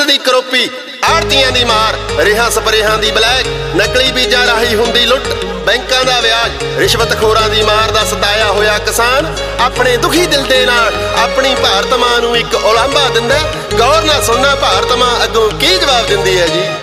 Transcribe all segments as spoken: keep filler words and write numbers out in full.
दी करोपी आड़तियां दी मार रेहां स्प्रेहां दी ब्लैक नकली बीजां राही हुंदी लुट बैंकां दा व्याज रिश्वतखोरां दी मार दा सताया होया किसान अपने दुखी दिल दे नाल अपनी भारत मां नूं इक उलांभा दिंदा गौर नाल सुनना भारत मां अग्गों की जवाब दिंदी है जी।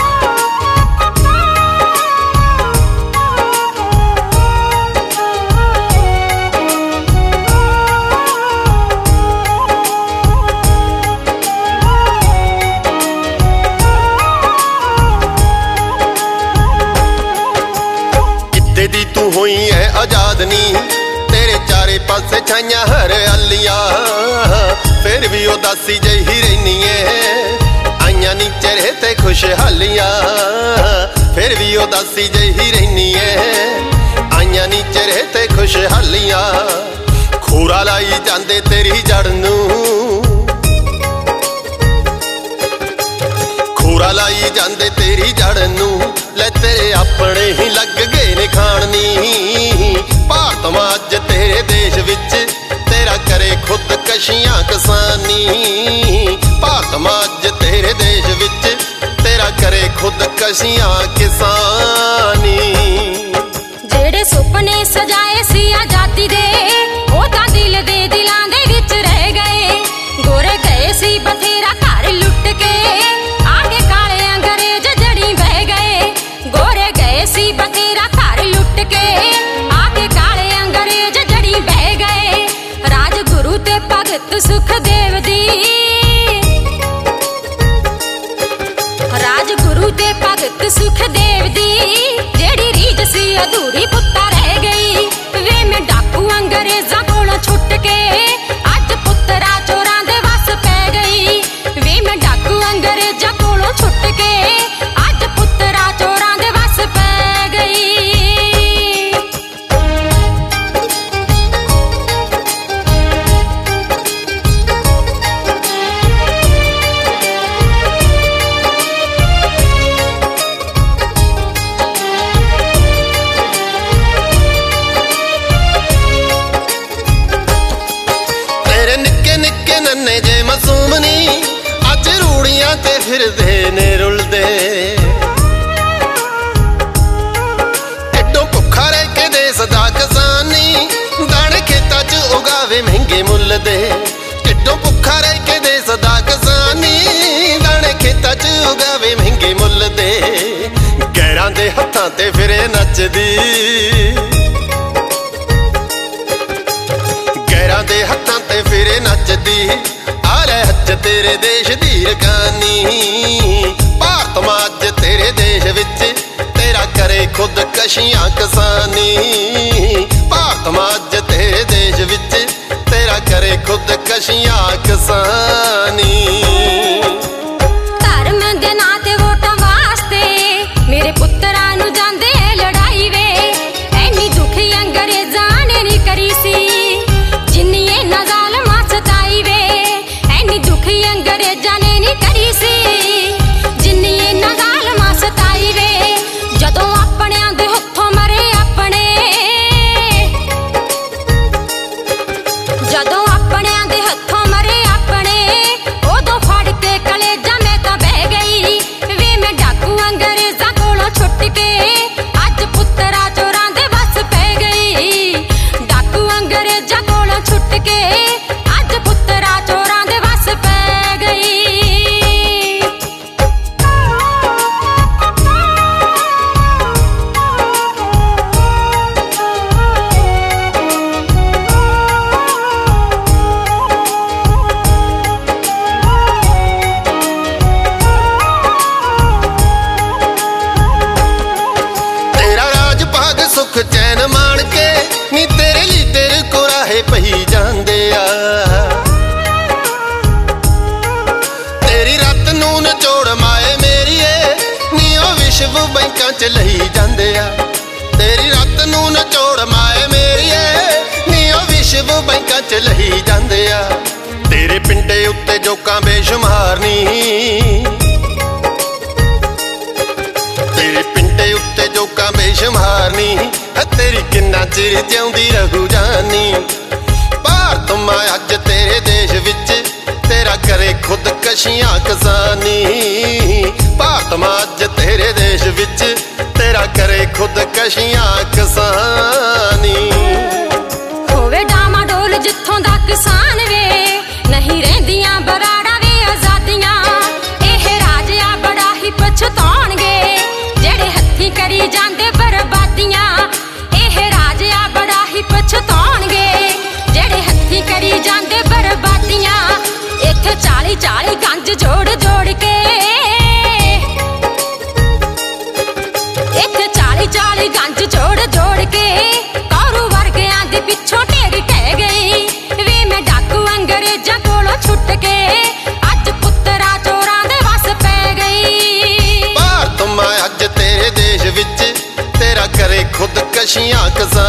तू हुई है आजाद नी तेरे चारे पासे छाइयां हरियालियां फिर भी उदासी जही रहनी है आइयां नी चेहरे ते खुशहालियां फिर भी उदासी जही रहनी है आइयां नी चेहरे ते खुशहालियां खूरा लाई जांदे तेरी जड़ नूं खूरा लाई जांदे तेरी जड़ नूं ले तेरे अपने ही लग गए ने खानी भारत मां अज तेरे देश विच तेरा करे खुद कशियां किसानी भारत मां अज तेरे देश विच तेरा करे खुद कशियां किसानी। जेड़े सुपने सजाए सी आजादी दे ओ तां दिल दे दिलां दे विच रह गए गोरे गए सी बथेरा घर लुट के आगे काले अंग्रेज जड़ी बह गए गोरे गए सी बथेरा घर लुट के आगे काले अंग्रेज जड़ी बह गए राजगुरु ते भगत सुखदेव दी राजगुरु ते भगत सुखदेव दी जेड़ी रीझ सी अधूरी पुत्ता रह गई वे मैं डाकू अंग्रेजां कोलों छुट के अज पुत्तरा चोरां दे वस पै गई वे मैं डाकू अंग्रेजां कोलों छुट के अज पुत्तरा चोरां दे वस पै गई। नन्ने जे मासूम नी अज रूड़ियां ते फिरदे ने रुलदे एडो भुखा रह के देस दा किसानी दाने खेतां च उगावे महंगे मुੱਲ दे एडो भुखा रह के देस दा किसानी दाने खेतां च उगावे महंगे मुੱਲ दे गैरां दे हत्थां ते फिरे नचदी गैरां दे हत्थां ते फिरे नचदी आ लै हज तेरे देश दी रकानी भारत मां अज तेरे देश विच तेरा करे खुद कशियां किसानी भारत मां अज तेरे देश विच तेरा करे खुद कशियां किसानी। धर्म दे नां ते वोटां वास्ते मेरे पुत्तरां नूं जांदे लड़ाई वे ऐनी दुखी अंग्रेजां ने नी करी सी जिन्नी इन्हां ज़ालमां सताई वे ऐनी दुखी अंग्रेजां ने नी करी सी जिन्नी इन्हां ज़ालमां सताई वे जदों अपणियां दे हत्थों मरे अपने जदों अपणियां दे हत्थों मरे अपने उदों फड़ के कलेजा मैं तां बह गई वे मैं डाकू अंग्रेजां कोलों छुट के अज पुत्तरा चोरां दे वस पै गई डाकू अंग्रेजां कोलों छुट के अज पुत्तरा चोरां दे वस पै गई। तेरा राज भाग सुख चैन मान के नी तेरे लीडर को राहे पही जांदे आ तेरी रत नूं नचोड़ माए मेरीए नी ओ विश्व बैंकां च लही जांदे आ तेरी रत नूं नचोड़ माए मेरीए नी ओ विश्व बैंकां च लही जांदे आ तेरे पिंडे उत्ते जोकां बेशुमार नी तेरे पिंडे उत्ते जोकां बेशुमार नी तेरी किन्ना चिर जिउंदी रहू जानी भारत मां अज तेरे देश विच तेरा करे खुद कश ਖੁਦਕਸ਼ੀਆਂ ਕਿਸਾਨੀ। ਭਾਰਤ ਮਾਂ ਅੱਜ ਤੇਰੇ ਦੇਸ਼ ਵਿੱਚ ਤੇਰਾ ਕਰੇ ਖੁਦਕਸ਼ੀਆਂ ਕਿਸਾਨੀ। ਹੋਵੇ ਡਾਮਾ ਡੋਲ ਜਿੱਥੋਂ ਦਾ ਕਿਸਾਨ ਵੇ, ਨਹੀਂ ਰਹਿੰਦੀਆਂ ਬਰਾੜਾ ਵੇ ਆਜ਼ਾਦੀਆਂ। ਇਹ ਰਾਜ ਆ ਬੜਾ ਹੀ ਪਛਤਾਉਣਗੇ ਜਿਹੜੇ ਹੱਥੀਂ ਕਰੀ ਜਾਂਦੇ ਬਰਬਾਦੀਆਂ। ਇਹ ਰਾਜ ਆ ਬੜਾ ਹੀ ਪਛਤਾਉਣਗੇ ਜਿਹੜੇ ਹੱਥੀਂ ਕਰੀ ਜਾਂਦੇ ਬਰਬਾਦੀਆਂ। ਇੱਥੇ ਚਾਲੀ ਚਾਲੀ ਗੰਜ ਜੋੜ ਜੋੜ ਕੇ, ਇੱਥੇ ਚਾਲੀ ਚਾਲੀ ਗੰਜ ਜੋੜ ਜੋੜ ਕੇ ਕੌਰੂ ਵਰਗਿਆਂ ਦੇ ਪਿੱਛੋਂ ਢੇਰੀ ਢਹਿ ਗਈ। ਵੇ ਮੈਂ ਡਾਕੂ ਅੰਗਰੇਜ਼ਾਂ ਕੋਲੋਂ ਛੁੱਟ ਕੇ ਅੱਜ ਪੁੱਤਰਾ ਚੋਰਾਂ ਦੇ ਵਸ ਪੈ ਗਈ। ਭਾਰਤ ਮਾਂ ਅੱਜ ਤੇਰੇ ਦੇਸ਼ ਵਿੱਚ ਤੇਰਾ ਕਰੇ ਖੁਦਕਸ਼ੀਆਂ ਕਿਸਾਨੀ।